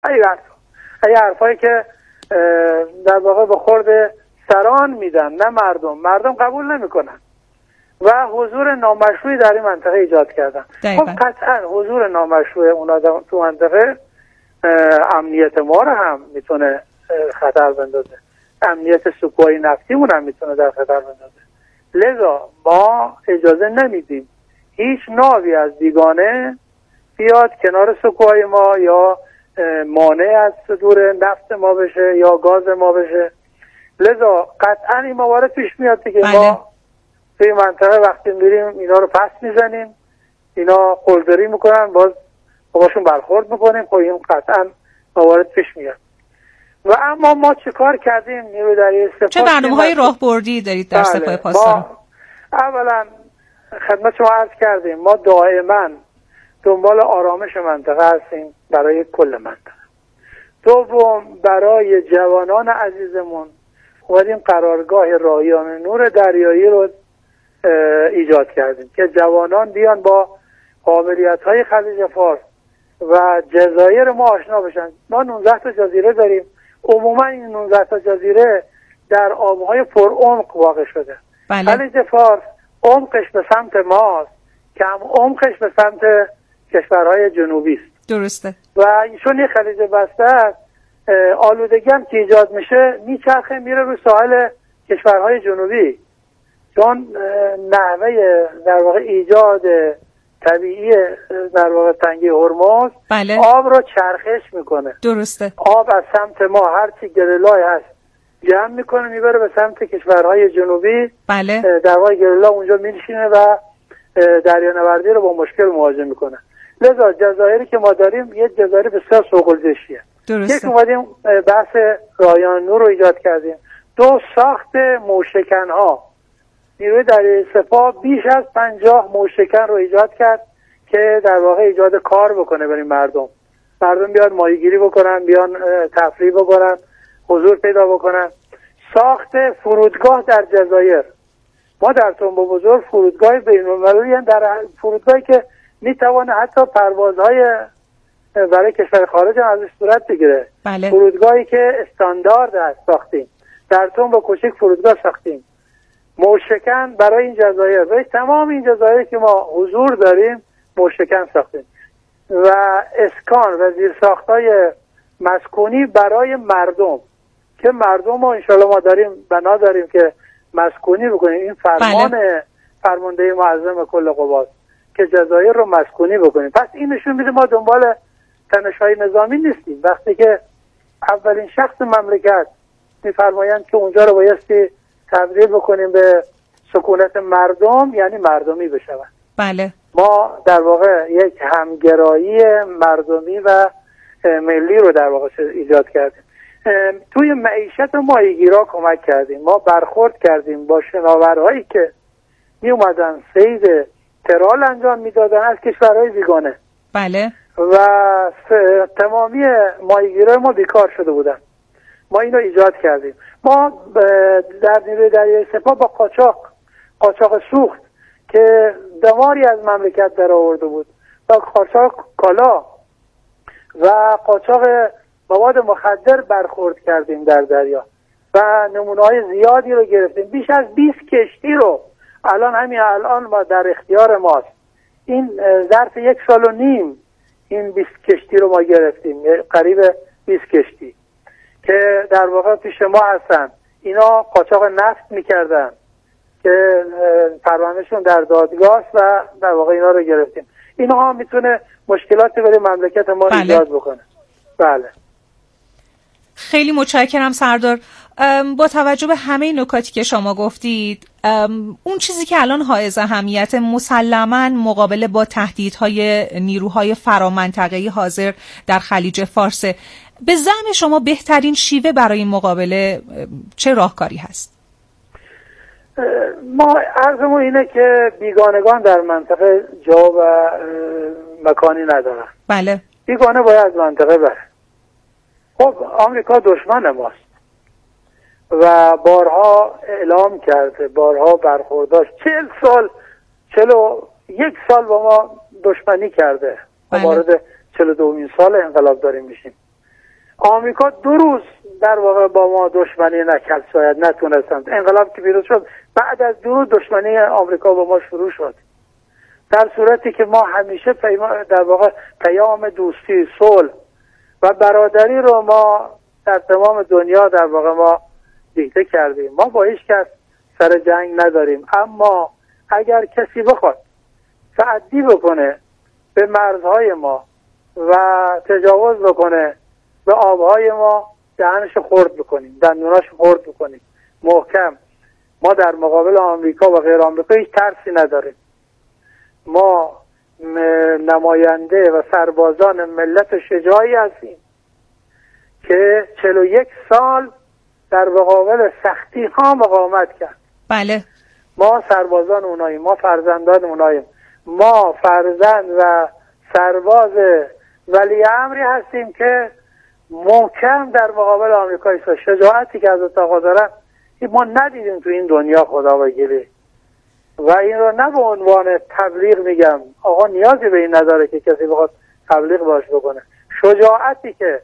این حرفایی که در واقع به خورد سران میدن، نه مردم قبول نمیکنن و حضور نامشروعی در این منطقه ایجاد کردن. خب قطعا حضور نامشروع اونا تو منطقه امنیت ما رو هم میتونه خطر بندازه، امنیت سکوهای نفتیمون هم میتونه در خطر بندازه. لذا ما اجازه نمیدیم هیچ ناوی از بیگانه بیاد کنار سکوهای ما یا مانع از صدور نفت ما بشه یا گاز ما بشه. لذا قطعا این موارد پیش میاد که ما توی منطقه وقتی میریم اینا رو پس میزنیم، اینا قلدری میکنن، باز باشون برخورد میکنیم. خب این قطعا موارد پیش میاد. و اما ما چه کار کردیم؟ نیروی دریایی سپاه چه برنامه‌های راهبردی دارید در سپاه پاسداران؟ اولا خدمت شما عرض کردیم ما دائما دنبال آرامش منطقه هستیم برای کل منطقه. دوم برای جوانان عزیزمون اومدیم قرارگاه راهیان نور دریایی رو ایجاد کردیم که جوانان بیان با قابلیت‌های خلیج فارس و جزایر ما آشنا بشن. ما 19 تا جزیره داریم. عموما این 19 تا جزیره در آبهای پرعمق واقع شده. خلیج فارس عمقش به سمت ماست، کم عمقش به سمت کشورهای جنوبی است. درسته. و ایشون یه خلیج بسته است. آلودگی هم که ایجاد میشه میچرخه میره رو ساحل کشورهای جنوبی، چون نحوه در واقع ایجاد طبیعی در واقع تنگی هرمز آب رو چرخش میکنه. درسته. آب از سمت ما هرچی گرلای هست جمع میکنه میبره به سمت کشورهای جنوبی. در واقع گرلا اونجا میشینه و دریانوردی رو با مشکل مواجه میکنه. لذا جزایری که ما داریم یه جزایر بسیار سوق‌الجشیه. درسته. یک اومدیم بحث راهیان نور رو ایجاد کردیم. دو ساخت موشکن‌ها. نیروی دریایی سپاه بیش از 50 موشکن رو ایجاد کرد که در واقع ایجاد کار بکنه برای مردم بیان ماهیگیری بکنن، بیان تفریح بکنن، حضور پیدا بکنن. ساخت فرودگاه در جزایر. ما در تنبه بزرگ فرودگاه بین‌المللی در فرودگاهی که میتونه حتی پروازهای برای کشور خارج هم ازش صورت بگیره. فرودگاهی که استاندارد است ساختیم. در تنبه کوچک فرودگاه ساختیم. موشکن برای این جزایر، برای تمام این جزایر که ما حضور داریم موشکن ساختیم و اسکان و زیرساخت‌های مسکونی برای مردم که مردم رو انشالله ما داریم بنا داریم که مسکونی بکنیم. این فرمانده معظم کل قواست که جزایر رو مسکونی بکنیم. پس این نشون میده ما دنبال تنش‌های نظامی نیستیم. وقتی که اولین شخص مملکت میفرمایند که اونجا رو بایستی تبدیل بکنیم به سکونت مردم، یعنی مردمی بشود. ما در واقع یک همگرایی مردمی و ملی رو در واقع ایجاد کردیم. توی معیشت ماهیگیرا کمک کردیم. ما برخورد کردیم با شناورهایی که می اومدن صید ترال انجام میدادن از کشورهای بیگانه. و تمامی ماهیگیرای ما بیکار شده بودن. ما اینو ایجاد کردیم. ما در نیروی دریایی سپاه با قاچاق سوخت که دماری از مملکت در آورده بود، با قاچاق کالا و قاچاق مواد مخدر برخورد کردیم در دریا و نمونه‌های زیادی رو گرفتیم. بیش از 20 کشتی رو الان ما در اختیار ماست. این ظرف 1.5 سال این 20 کشتی رو ما گرفتیم، قریب 20 کشتی که در واقع پیش ما هستن. اینا قاچاق نفت میکردن که پروندهشون در دادگاه و در واقع اینا رو گرفتیم. اینها میتونه مشکلاتی برای مملکت ما ایجاد بکنه. خیلی متشکرم سردار. با توجه به همه نکاتی که شما گفتید، اون چیزی که الان حائز اهمیت مسلماً مقابله با تهدیدهای نیروهای فرامنطقه‌ای حاضر در خلیج فارس، به زعم شما بهترین شیوه برای این مقابله چه راهکاری هست؟ ما عرضمون اینه که بیگانگان در منطقه جا و مکانی ندارن. بیگانه باید از منطقه بره. خب آمریکا دشمن ماست و بارها اعلام کرده، بارها برخورداش 41 سال با ما دشمنی کرده. وارد 42مین سال انقلاب داریم میشیم. آمریکا 2 روز در واقع با ما دشمنی نکرد، شاید نتونستند. انقلاب که پیروز شد بعد از 2 روز دشمنی آمریکا با ما شروع شد، در صورتی که ما همیشه در واقع پیام دوستی، صلح و برادری رو ما در تمام دنیا در واقع ما دیکته کردیم. ما با هیچ کس سر جنگ نداریم، اما اگر کسی بخواد تعدی بکنه به مرزهای ما و تجاوز بکنه به آبهای ما، دهنش خرد بکنیم، دندوناش خرد بکنیم محکم. ما در مقابل آمریکا و غیر آمریکا هیچ ترسی نداریم. ما نماینده و سربازان ملت شجاعی هستیم که 41 سال در مقابل سختی ها مقاومت کرد. بله. ما سربازان اوناییم، ما فرزندان اوناییم، ما فرزند و سرباز ولی امری هستیم که محکم در مقابل آمریکا ایستاد. شجاعتی که از آقا دارن ما ندیدیم تو این دنیا، خدا وکیلی. و این رو نه به عنوان تبلیغ میگم، آقا نیازی به این نداره که کسی بخواد تبلیغ باش بکنه. شجاعتی که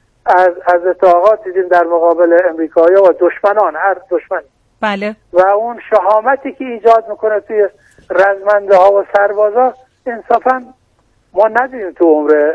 از آقا دیدیم در مقابل امریکایی‌ها و دشمنان، هر دشمنی. بله. و اون شهامتی که ایجاد میکنه توی رزمنده ها و سربازا، انصافا ما ندیدیم تو عمر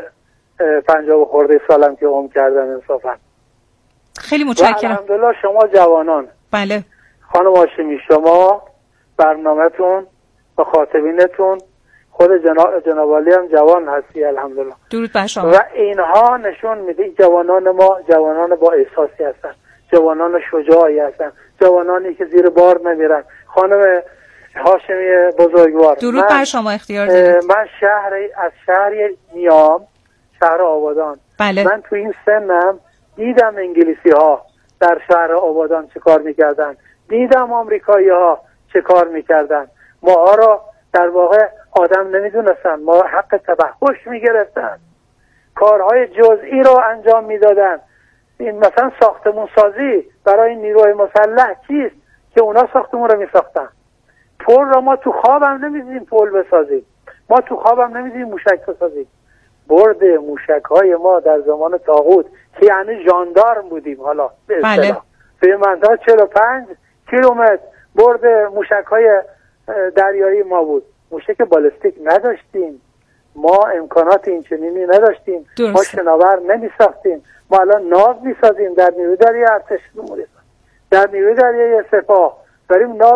50 خورده سالم که عمر کردم. انصافا خیلی متشکرم. الحمدلله شما جوانان، بله خانم هاشمی، شما برنامه‌تون و خاطبینتون، خود جناب عالی هم جوان هستی الحمدلله. درود بر شما. و اینها نشون میده جوانان ما جوانان با احساسی هستن، جوانان شجاعی هستن، جوانانی که زیر بار نمیرن. خانم هاشمی بزرگوار، درود بر شما، اختیار دارید. من از شهر نیام، شهر آبادان. بله. من تو این سنم دیدم انگلیسی ها در شهر آبادان چه کار میکردن، دیدم آمریکایی ها چه کار میکردن. ما را در واقع آدم نمیدونستن، ما حق تبهش میگرفتن، کارهای جزئی رو انجام میدادن. این مثلا ساختمون سازی برای نیروی مسلح چیست که اونا ساختمون رو میساختن. پل را ما تو خوابم نمیدیدیم پل بسازیم، ما تو خوابم نمیدیدیم موشک بسازیم. برد موشک های ما در زمان طاغوت که یعنی ژاندارم بودیم، حالا به اصطلاح به منطقه 45 کیلومتر برد موشک های دریایی ما بود. موشک بالستیک نداشتیم، ما امکانات این چنینی نداشتیم. درست. ما شناور نمیساختیم. ما الان ناو میسازیم در نیروی دریایی ارتش، در نیروی دریایی سپاه داریم ناو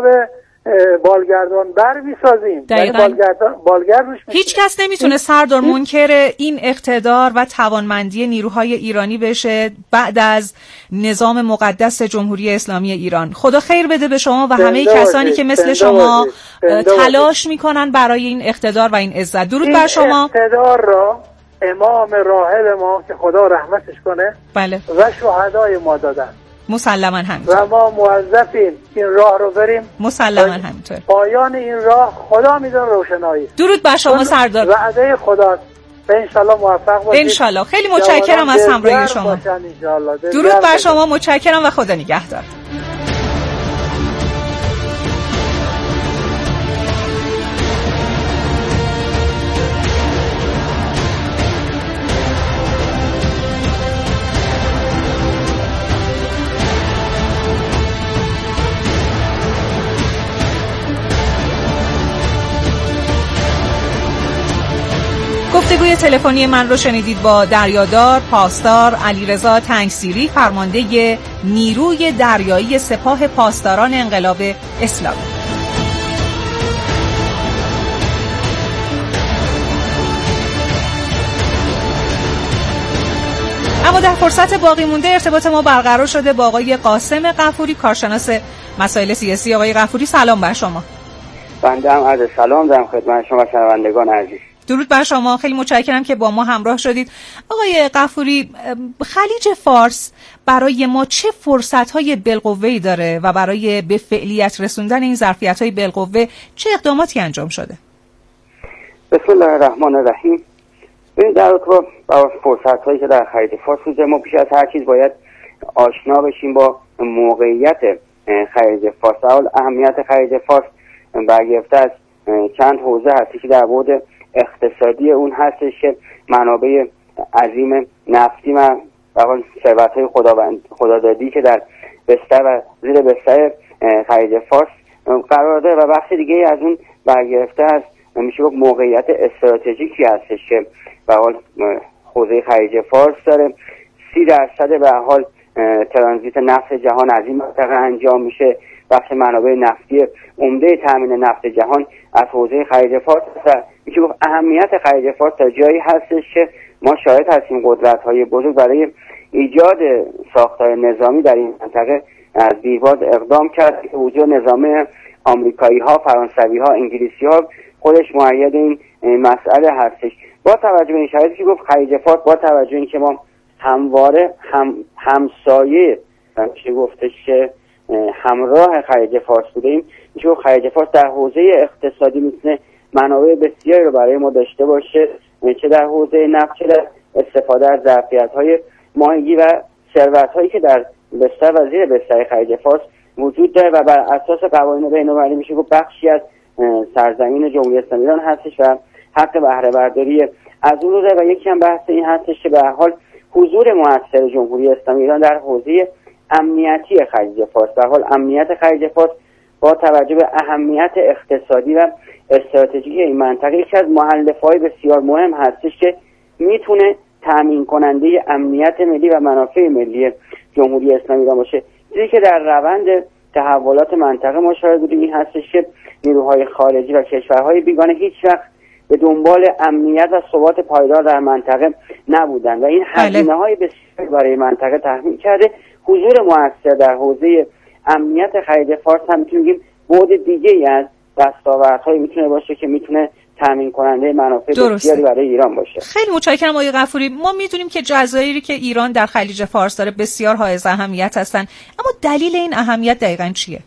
بالگردان بر میسازیم. بالگرد روش هیچ کس نمیتونه سردار منکر این اقتدار و توانمندی نیروهای ایرانی بشه بعد از نظام مقدس جمهوری اسلامی ایران. خدا خیر بده به شما و همه کسانی که مثل شما تلاش میکنن برای این اقتدار و این عزت. درود بر شما. اقتدار را امام راحل ما که خدا رحمتش کنه، بله، و شهدای ما دادن. مسلماً همینطور. و ما موظفیم این راه رو بریم. مسلماً همینطور. پایان این راه خدا میدونه روشنایی. درود بر شما سردار. وعده خداست. انشالله موفق باشید. انشالله. خیلی متشکرم از همراهی شما. درود بر شما، متشکرم و خدا نگهدار. گفتگوی تلفنی من رو شنیدید با دریادار پاسدار علیرضا تنگسیری، فرمانده نیروی دریایی سپاه پاسداران انقلاب اسلامی. اما در فرصت باقی مونده ارتباط ما برقرار شده با آقای قاسم غفوری، کارشناس مسائل سیاسی. آقای غفوری سلام بر شما. بنده هم عرض سلام دارم خدمت شما شنوندگان عزیز. درود بر شما، خیلی متشکرم که با ما همراه شدید. آقای غفوری، خلیج فارس برای ما چه فرصت‌های بالقوه‌ای داره و برای به فعلیت رسوندن این ظرفیت‌های بالقوه چه اقداماتی انجام شده؟ بسم الله الرحمن الرحیم. این در واقع با فرصت‌هایی که در خلیج فارس وجود ما، پیش از هر چیز باید آشنا بشیم با موقعیت خلیج فارس. اهمیت خلیج فارس برگرفته از چند حوزه هستی که در بعد اقتصادی اون هستش که منابع عظیم نفتی و به حال ثروت‌های خدادادی که در بستر و زیر بستر خلیج فارس قرار داره و بخش دیگه از اون برگرفته از میشه گفت موقعیت استراتژیکی هستش که به حال حوزه خلیج فارس داره. 30% به حال ترانزیت نفت جهان از این منطقه انجام میشه. بخش منابع نفتی عمده تامین نفت جهان از حوزه خلیج فارس است. میشه گفت اهمیت خلیج فارس تا جایی هستش که ما شاهد هستیم قدرت‌های بزرگ برای ایجاد ساختار نظامی در این منطقه از دیرباز اقدام کرد که وجود نظام آمریکایی‌ها، فرانسوی‌ها، انگلیسی‌ها خودش مؤید این مسئله هستش. با توجه به این شرایطی که گفت خلیج فارس، با توجه به اینکه ما همواره همسایه میشه گفتش که همراه خلیج فارس بودیم، میشه گفت خلیج فارس در حوزه اقتصادی میتونه منابع بسیاری رو برای ما داشته باشه، چه در حوزه نفت چه در استفاده از ظرفیت‌های ماهیگیری و ثروت‌هایی که در بستر و زیر بستر خلیج فارس وجود داره و بر اساس قوانین بین‌المللی میشه گفت بخشی از سرزمین جمهوری اسلامی ایران هستش و حق بهره برداری از اون رو داره. و یکی هم بحث این هستش که به هر حال حضور مؤثر جمهوری اسلامی ایران در حوزه امنیتی خلیج فارس، به حال امنیت خلیج فارس با توجه به اهمیت اقتصادی و استراتژیک این منطقه یکی از مؤلفه‌های بسیار مهم هستش که میتونه تامین کننده امنیت ملی و منافع ملی جمهوری اسلامی ایران باشه. چیزی که در روند تحولات منطقه مشاهده بودیم این هستش که نیروهای خارجی و کشورهای بیگانه هیچ وقت به دنبال امنیت و ثبات پایدار در منطقه نبودند و این هزینه‌های بسیاری برای منطقه تحمیل کرده. حضور مؤثر در حوزه امنیت خلیج فارس هم میتونیم بعد دیگه‌ای از دستاوردهای میتونه باشه که میتونه تامین کننده منافع بسیاری برای ایران باشه. خیلی متشکرم آقای غفوری. ما میدونیم که جزایری که ایران در خلیج فارس داره بسیار حائز اهمیت هستن، اما دلیل این اهمیت دقیقاً چیه؟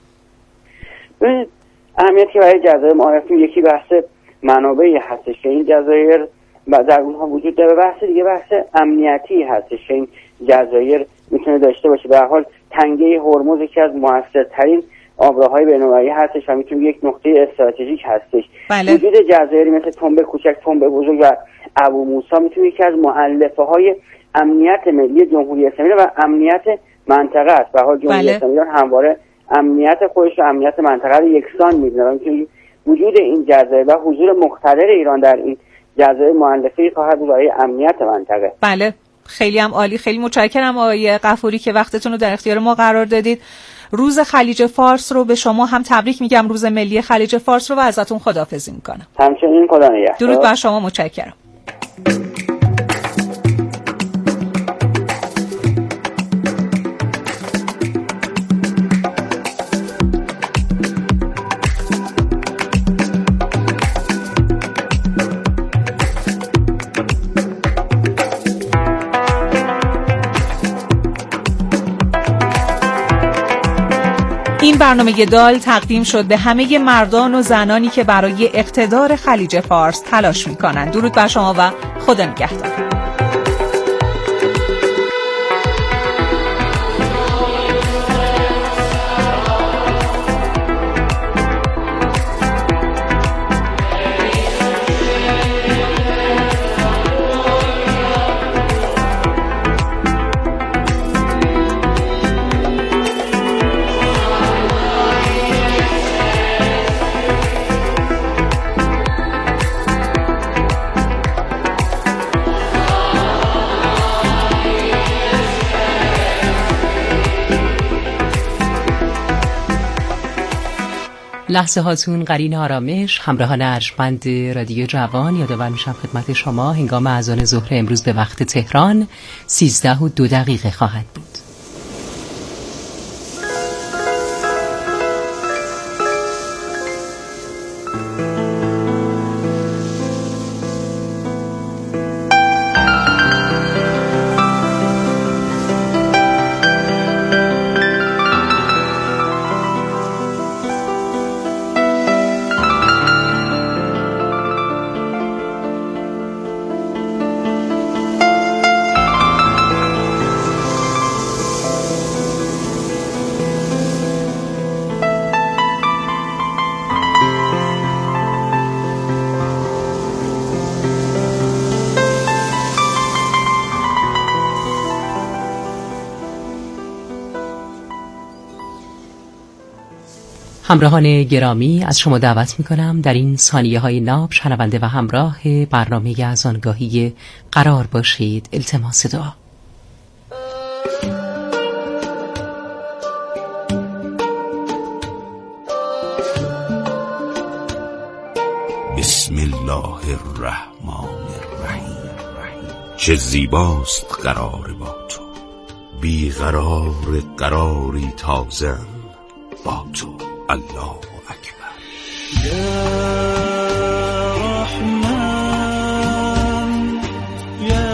اهمیتی برای جزایر معرفی یکی بحث منابعی هستش که این جزایر در اونها وجود داره، بحث دیگه بحث امنیتی هستش که این جزایر میتونه داشته باشه. به هر حال تنگه هرمز یکی از موثرترین آبراهای بین‌المللی هستش و میتونه یک نقطه استراتژیک هستش. بله. وجود جزایری مثل تنبه کوچک، تنبه بزرگ و ابو موسی میتونه یکی از مؤلفه‌های امنیت ملی جمهوری اسلامی و امنیت منطقه است. به حال جمهوری اسلامی همواره امنیت خودش و امنیت منطقه رو یکسان می‌دونه. میتونه وجود این جزایر و حضور مقتدر ایران در این جزایر مؤلفه‌ای خواهد بود برای امنیت منطقه. بله، خیلی هم عالی. خیلی متشکرم آقای غفوری که وقتتون رو در اختیار ما قرار دادید. روز خلیج فارس رو به شما هم تبریک میگم، روز ملی خلیج فارس رو، و ازتون خداحافظی میکنم. همچنین خدا نگهدار. درود بر شما، متشکرم. این برنامه دال تقدیم شد به همه مردان و زنانی که برای اقتدار خلیج فارس تلاش می‌کنند. درود بر شما و خدا نگهدار. لحظه هاتون قرین آرامش، همراهان ارجمند رادیو جوان. یادآور میشم خدمت شما هنگام اذان ظهر امروز به وقت تهران 13:02 خواهد بود. همراهان گرامی، از شما دعوت می‌کنم در این ثانیه های ناب شنونده و همراه برنامه از آنگاهی قرار باشید. التماس دعا. بسم الله الرحمن الرحیم. چه زیباست قرار با تو، بیقرار قراری تازه با تو. الله اکبر. یا رحمان یا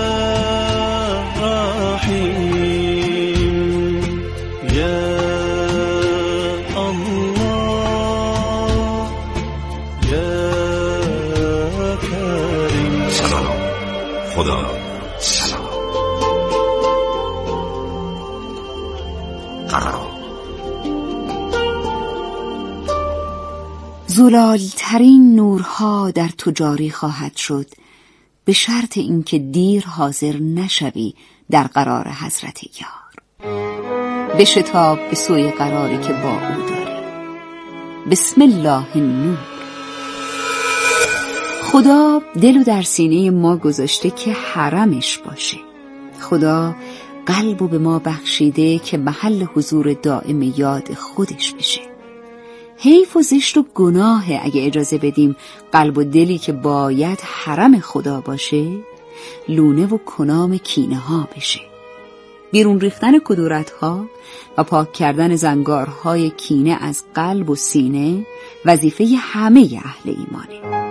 رحیم یا الله یا کریم. سلام خدا، سلام قرار. زلالترین نورها در تو جاری خواهد شد، به شرط اینکه دیر حاضر نشوی در قرار حضرت یار. بشتاب به سوی قراری که با او داری. بسم الله النور. خدا دلو در سینه ما گذاشته که حرمش باشه. خدا قلبو به ما بخشیده که محل حضور دائم یاد خودش بشه. حیف و زشت و گناهه اگه اجازه بدیم قلب و دلی که باید حرم خدا باشه لونه و کنام کینه ها بشه. بیرون ریختن کدورت ها و پاک کردن زنگارهای کینه از قلب و سینه وظیفه همه اهل ایمانه.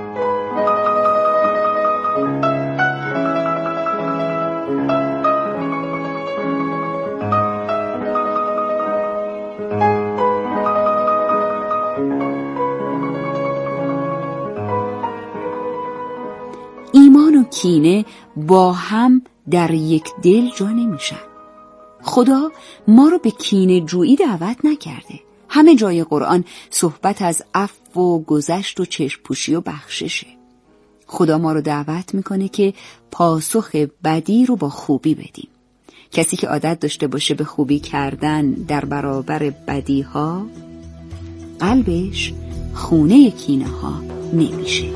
ایمان و کینه با هم در یک دل جا نمیشن. خدا ما رو به کینه جویی دعوت نکرده. همه جای قرآن صحبت از عفو و گذشت و چشم‌پوشی و بخششه. خدا ما رو دعوت میکنه که پاسخ بدی رو با خوبی بدیم. کسی که عادت داشته باشه به خوبی کردن در برابر بدی ها، قلبش خونه کینه ها نمیشه.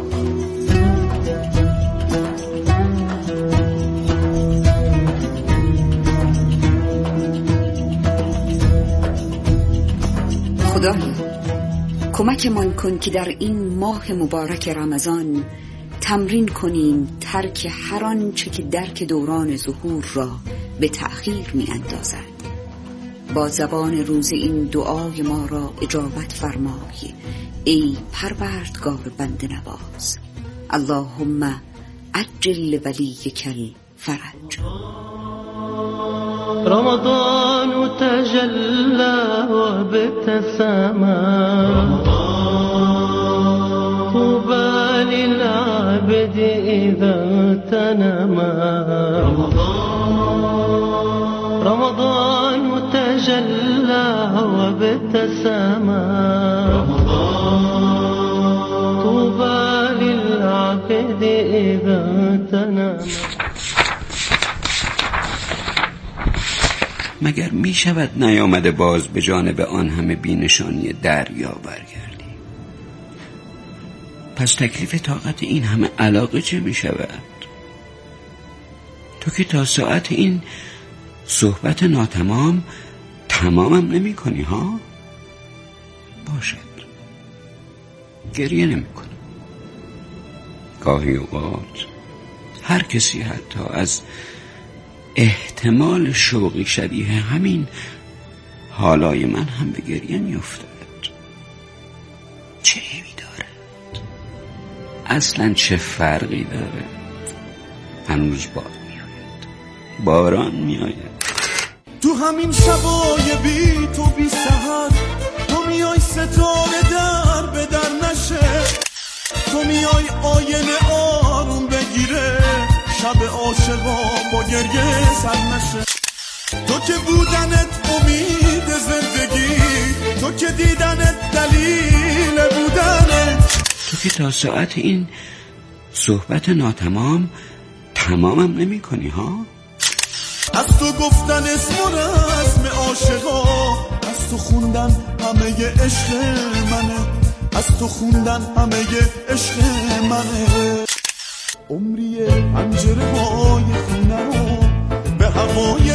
خدایا کمکمان کن که در این ماه مبارک رمضان تمرین کنیم ترک هر آنچه که درک دوران ظهور را به تأخیر می اندازد. با زبان روز این دعای ما را اجابت فرمای ای پروردگار بنده نواز. اللهم عجل ولیک الفرج. رمضان تجلى وابتسم، طوبى للعبد إذا اغتنم. رمضان تجلى وابتسم، طوبى للعبد إذا اغتنم. مگر می شود نیامده باز به جانب آن همه بینشانی دریا برگردی؟ پس تکلیف طاقت این همه علاقه چه می شود؟ تو که تا ساعت این صحبت ناتمام تمامم نمی کنی ها؟ باشد، گریه نمی کنم. گاهی اوقات هر کسی حتی از احتمال شوقی شبیه همین حالای من هم به گریه می افتد. چه عیبی دارد؟ اصلا چه فرقی دارد؟ هنوز باد می آید، باران می آید. تو همین شبای بی تو بی سحر، تو میای ستاره در به در نشه، تو میای آینه آروم بگیره، شب عاشقا با گریه سر نشه. تو که بودنت امید زندگی، تو که دیدنت دلیل بودنت. تو که تا ساعت این صحبت ناتمام تمامم نمی کنی ها؟ از تو گفتن اسم و رسم عاشقا، از تو خوندن همه عشق منه، از تو خوندن همه عشق منه. عمری پنجره های خونه رو به هوای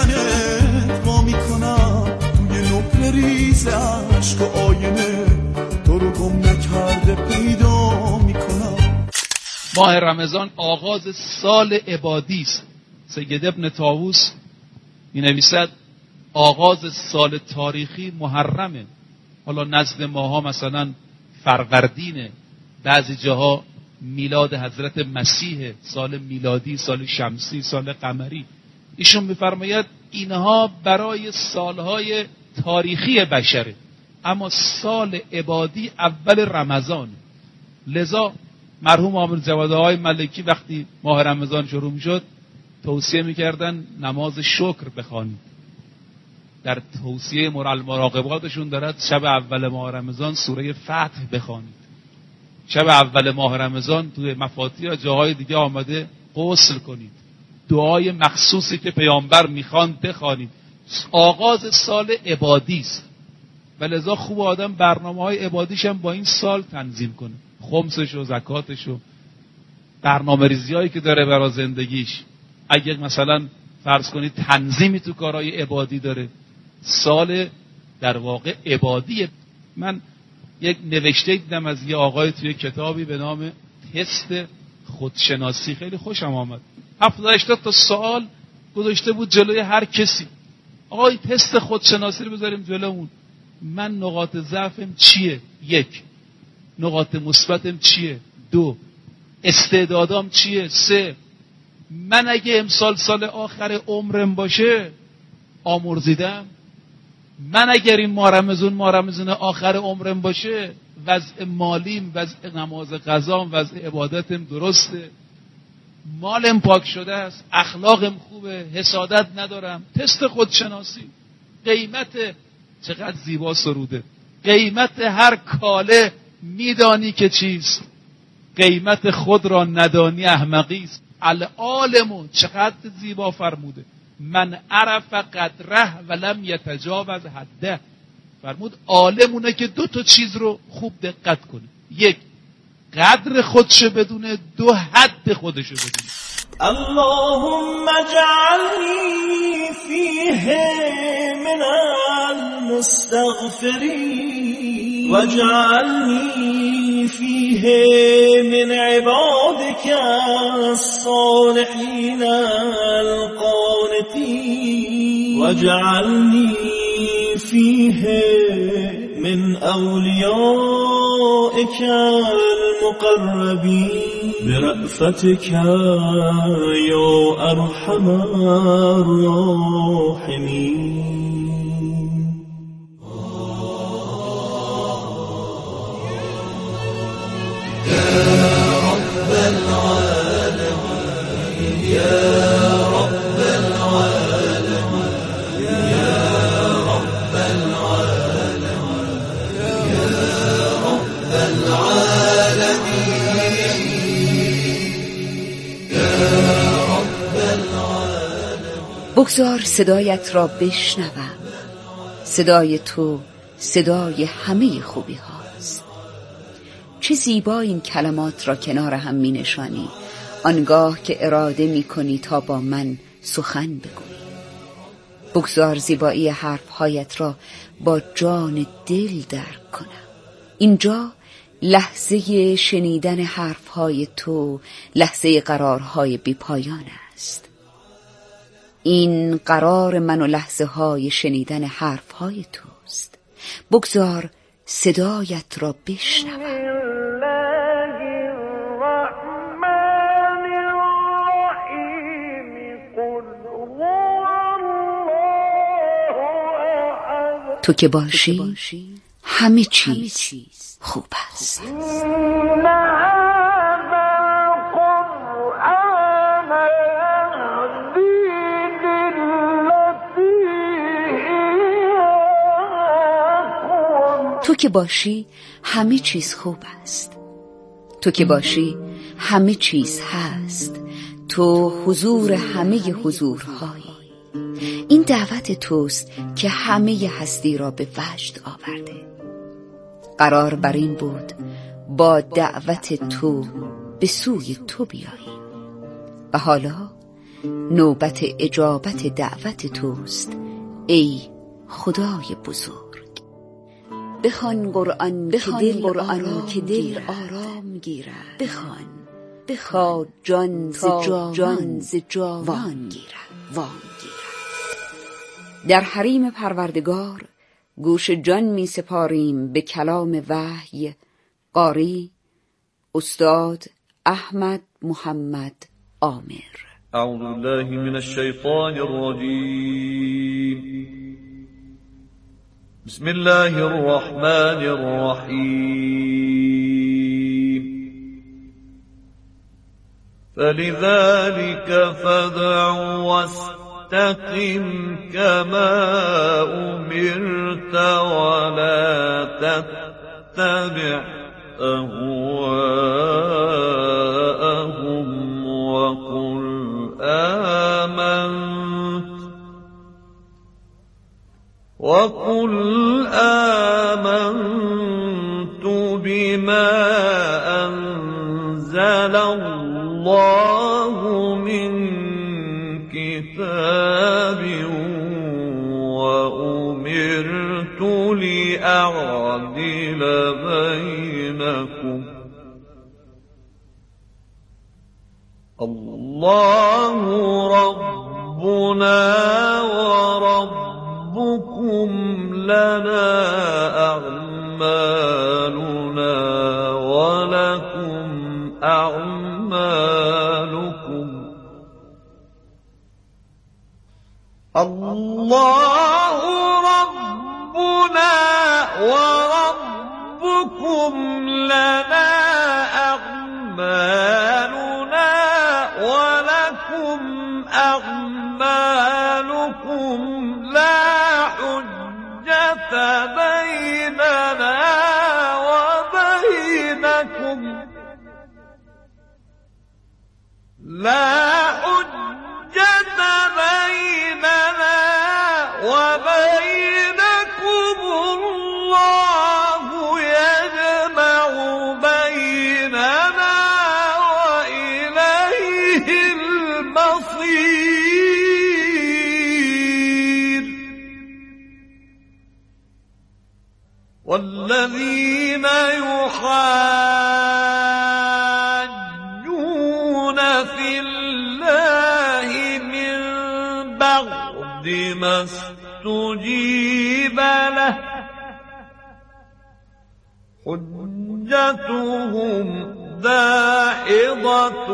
دیدنت وا میکنم، توی نقل ریز عشق و آینه تو رو گم نکرده پیدا میکنم. ماه رمضان آغاز سال عبادی است. سید ابن طاووس می‌نویسد آغاز سال تاریخی محرمه. حالا نزد ماها مثلا فروردینه، بعضی جاها میلاد حضرت مسیح، سال میلادی، سال شمسی، سال قمری. ایشون می‌فرماید اینها برای سالهای تاریخی بشره، اما سال عبادی اول رمضان. لذا مرحوم عامل جوادهای ملکی وقتی ماه رمضان شروع میشد توصیه میکردن نماز شکر بخوانید. در توصیه مراقباتشون دارد شب اول ماه رمضان سوره فتح بخوانید. شب اول ماه رمضان توی مفاتیح و جاهای دیگه آمده غسل کنید، دعای مخصوصی که پیامبر میخواند بخوانید. آغاز سال عبادی است و لذا خوب آدم برنامه‌های عبادیش هم با این سال تنظیم کنه، خمسش و زکاتش و برنامه ریزی‌هایی که داره برای زندگیش. اگه مثلا فرض کنید تنظیمی تو کارهای عبادی داره، سال در واقع عبادیه. من یک نوشته دیدم از یه آقای توی کتابی به نام تست خودشناسی، خیلی خوشم آمد. 70-80 تا سوال گذاشته بود جلوی هر کسی. آقای تست خودشناسی رو بذاریم جلومون. من نقاط ضعفم چیه؟ 1. نقاط مثبتم چیه؟ 2. استعدادام چیه؟ 3. من اگه امسال سال آخر عمرم باشه آمرزیدم؟ من اگر این ماه رمضان آخر عمرم باشه وضع مالیم، وضع نماز قضام، وضع عبادتم درسته، مالم پاک شده است، اخلاقم خوبه، حسادت ندارم. تست خودشناسی. قیمت، چقدر زیبا سروده، قیمت هر کاله میدانی که چیست، قیمت خود را ندانی احمقی است. العالم، چقدر زیبا فرموده، من عرف قدره ولم یتجاوز حده. فرمود عالمونه که 2 تا چیز رو خوب دقت کنه: 1 قدر خودشو بدونه، 2 حد خودشو بدونه. اللهم اجعلني فيه من المستغفرين واجعلني فيه من عبادك الصالحين القانتين واجعلني فيه من أوليائك المقربين برأفتك يا أرحم الراحمين. يا رب العالمين يا رب العالمين يا رب العالمين يا رب العالمين. بگذار صدایت را بشنوم. صدای تو صدای همه خوبی هاست. چه زیبا این کلمات را کنار هم می نشانی آنگاه که اراده می کنی تا با من سخن بگویی. بگذار زیبایی حرفهایت را با جان دل درک کنم. اینجا لحظه شنیدن حرفهای تو، لحظه قرارهای بی پایان است. این قرار من و لحظه های شنیدن حرفهای توست. بگذار صدایت را بشنوم. تو که باشی همه چیز خوب است. تو که باشی همه چیز خوب است. تو که باشی همه چیز هست. تو حضور همه حضورهایی. این دعوت توست که همه هستی را به وجد آورده. قرار بر این بود با دعوت تو به سوی تو بیاییم و حالا نوبت اجابت دعوت توست ای خدای بزرگ. بخوان قرآن که دل آرام گیرد، بخوان جان ز جاوان گیرد. در حریم پروردگار گوش جان می سپاریم به کلام وحی. قاری استاد احمد محمد عامر. اعوذ بالله من الشیطان الرجیم. بسم الله الرحمن الرحیم. فلذلك فادع واستقم كما أمرت ولا تتبع أهواءهم وقل آمنت بما أنزل الله من كتاب وأمرت لأعدل بينكم الله ربنا وربكم لنا أعمالنا ولكم أعمالكم الله ربنا وربكم لنا أعمالنا ولكم أعمالكم لا حجة بيننا وبينكم الله يجمع بيننا وإليه المصير والذين يحاجون في الله من بعد ما استجيب له حجتهم داحضة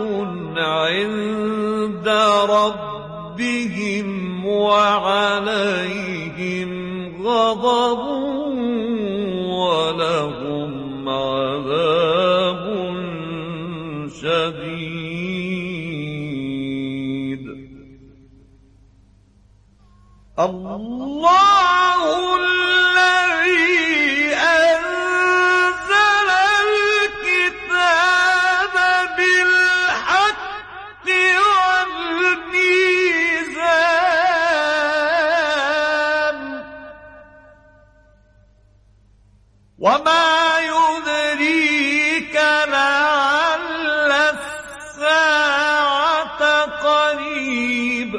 عند ربهم وعليهم غضب ولهم عذاب شديد الله الذي أنزل الكتاب بالحق والميزان وما يدريك لعل الساعة قريب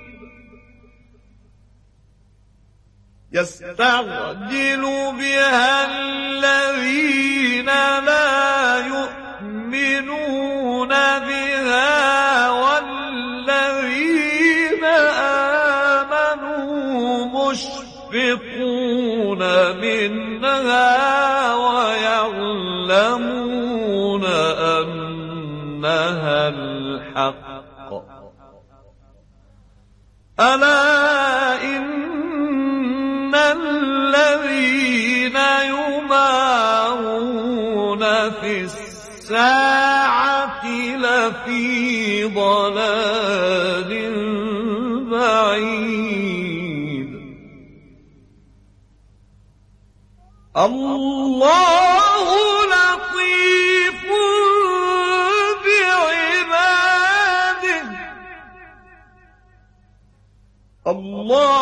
يستعجل بها الذين لا يؤمنون بها والذين آمنوا مشفقون منها ويعلمون أنها الحق ألا إن الذين يمارون في الساعة لفي ضلال بعيد الله لطيف بعباده الله